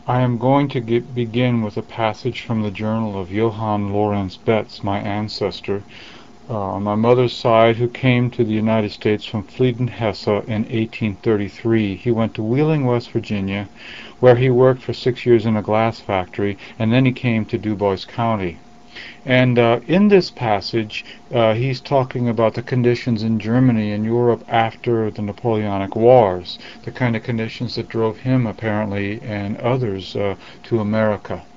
I am going to begin with a passage from the journal of Johann Lorenz Betz, my ancestor, on my mother's side, who came to the United States from Fleeten, Hesse in 1833. He went to Wheeling, West Virginia, where he worked for 6 years in a glass factory, and then he came to Dubois County. And in this passage, he's talking about the conditions in Germany and Europe after the Napoleonic Wars, the kind of conditions that drove him, apparently, and others to America.